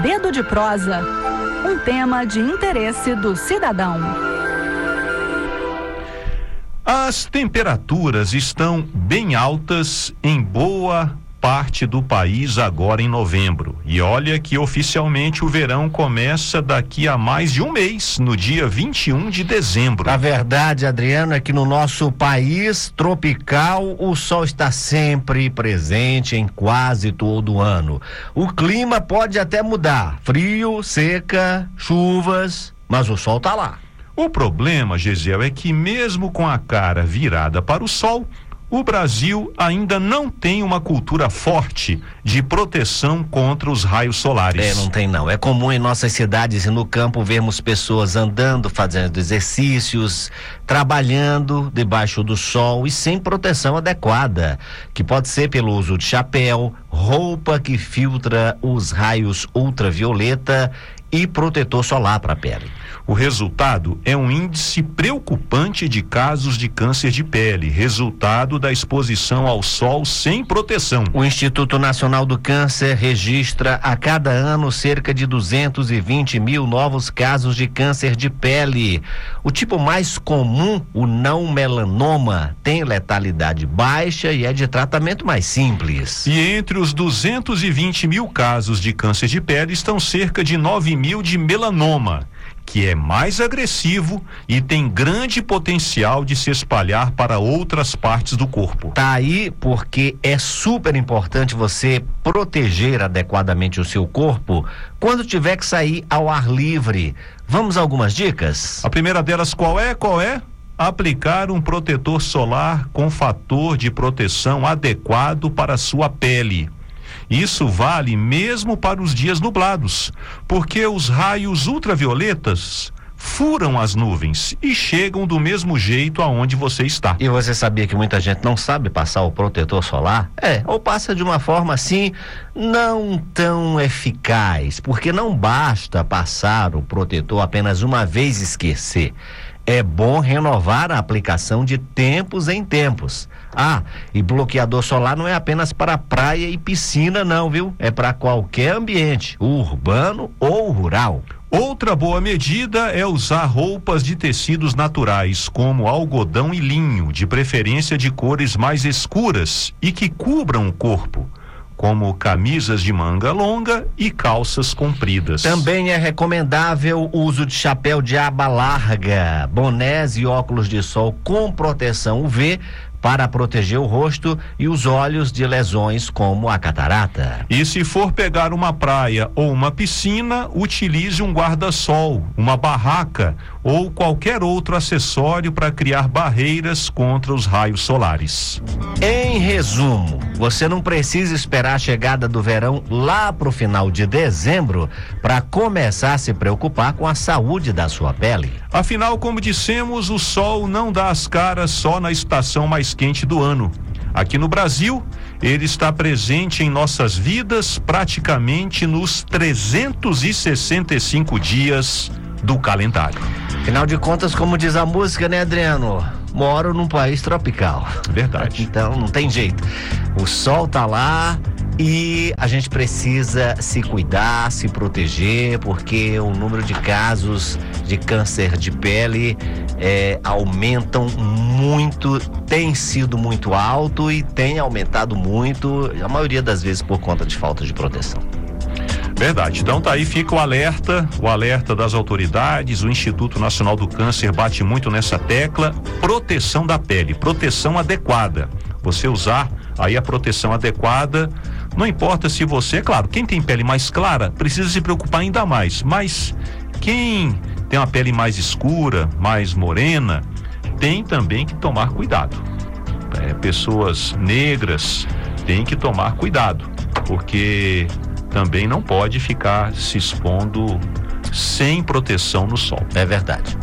Dedo de Prosa, um tema de interesse do cidadão. As temperaturas estão bem altas em boa parte do país agora em novembro. E olha que oficialmente o verão começa daqui a mais de um mês, no dia 21 de dezembro. A verdade, Adriano, é que no nosso país tropical o sol está sempre presente em quase todo o ano. O clima pode até mudar, frio, seca, chuvas, mas o sol tá lá. O problema, Gesiel, é que mesmo com a cara virada para o sol, o Brasil ainda não tem uma cultura forte de proteção contra os raios solares. Não tem não. É comum em nossas cidades e no campo vermos pessoas andando, fazendo exercícios, trabalhando debaixo do sol e sem proteção adequada, que pode ser pelo uso de chapéu, roupa que filtra os raios ultravioleta e protetor solar para a pele. O resultado é um índice preocupante de casos de câncer de pele, resultado da exposição ao sol sem proteção. O Instituto Nacional do Câncer registra a cada ano cerca de 220 mil novos casos de câncer de pele. O tipo mais comum, o não melanoma, tem letalidade baixa e é de tratamento mais simples. E entre os 220 mil casos de câncer de pele estão cerca de 9 mil de melanoma, que é mais agressivo e tem grande potencial de se espalhar para outras partes do corpo. Tá aí porque é super importante você proteger adequadamente o seu corpo quando tiver que sair ao ar livre. Vamos a algumas dicas? A primeira delas qual é? Aplicar um protetor solar com fator de proteção adequado para a sua pele. Isso vale mesmo para os dias nublados, porque os raios ultravioletas furam as nuvens e chegam do mesmo jeito aonde você está. E você sabia que muita gente não sabe passar o protetor solar? Ou passa de uma forma assim, não tão eficaz, porque não basta passar o protetor apenas uma vez e esquecer. É bom renovar a aplicação de tempos em tempos. E bloqueador solar não é apenas para praia e piscina não, viu? É para qualquer ambiente, urbano ou rural. Outra boa medida é usar roupas de tecidos naturais, como algodão e linho, de preferência de cores mais escuras e que cubram o corpo, como camisas de manga longa e calças compridas. Também é recomendável o uso de chapéu de aba larga, bonés e óculos de sol com proteção UV para proteger o rosto e os olhos de lesões como a catarata. E se for pegar uma praia ou uma piscina, utilize um guarda-sol, uma barraca ou qualquer outro acessório para criar barreiras contra os raios solares. Em resumo, você não precisa esperar a chegada do verão lá pro final de dezembro para começar a se preocupar com a saúde da sua pele. Afinal, como dissemos, o sol não dá as caras só na estação mais quente do ano. Aqui no Brasil, ele está presente em nossas vidas praticamente nos 365 dias do calendário. Afinal de contas, como diz a música, né, Adriano? Moro num país tropical. Verdade. Então não tem jeito. O sol tá lá e a gente precisa se cuidar, se proteger, porque o número de casos de câncer de pele aumentam muito, tem sido muito alto e tem aumentado muito, a maioria das vezes por conta de falta de proteção. Verdade. Então tá aí, fica o alerta das autoridades. O Instituto Nacional do Câncer bate muito nessa tecla: proteção da pele, proteção adequada. Você usar aí a proteção adequada, não importa se você, claro, quem tem pele mais clara precisa se preocupar ainda mais, mas quem tem uma pele mais escura, mais morena, tem também que tomar cuidado. Pessoas negras têm que tomar cuidado, porque também não pode ficar se expondo sem proteção no sol. É verdade.